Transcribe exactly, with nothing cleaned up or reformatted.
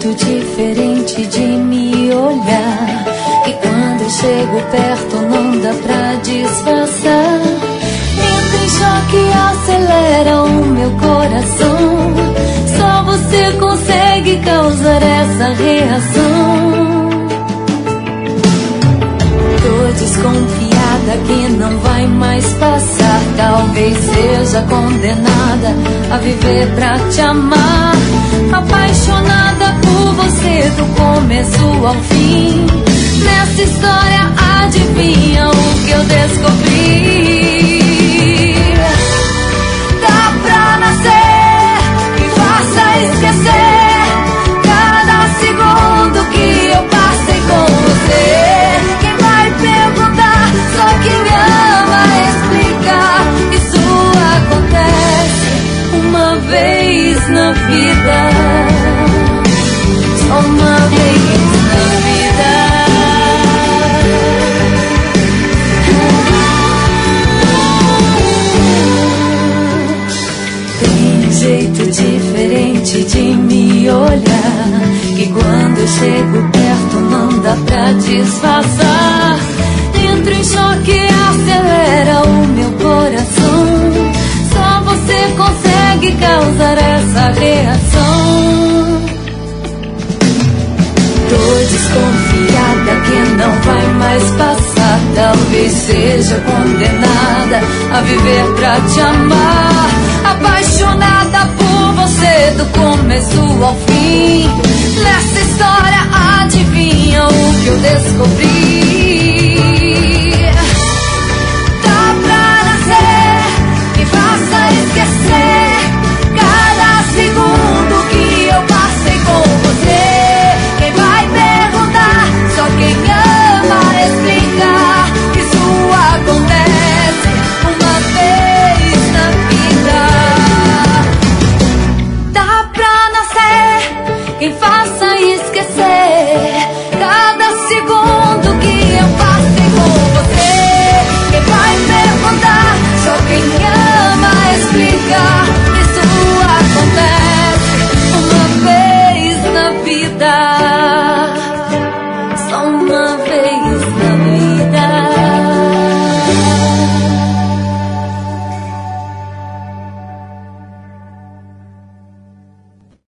jeito diferente de me olhar, e quando eu chego perto não dá pra disfarçar. Entra em choque, acelera o meu coração. Só você consegue causar essa reação. Tô desconfiada que não vai mais passar. Talvez seja condenada a viver pra te amar. Apaixonada por você do começo ao fim. Nessa história adivinha o que eu descobri. Dá pra nascer, me faça esquecer cada segundo que eu passei com você. Quem vai perguntar, só quem me ama explicar. Isso acontece uma vez na vida, só uma vez na vida. Tem um jeito diferente de me olhar, que quando eu chego perto não dá pra disfarçar. Entro em choque, acelera o meu coração. Só você consegue causar essa reação. Tô desconfiada que não vai mais passar. Talvez seja condenada a viver pra te amar. Apaixonada por você do começo ao fim. Nessa história adivinha o que eu descobri.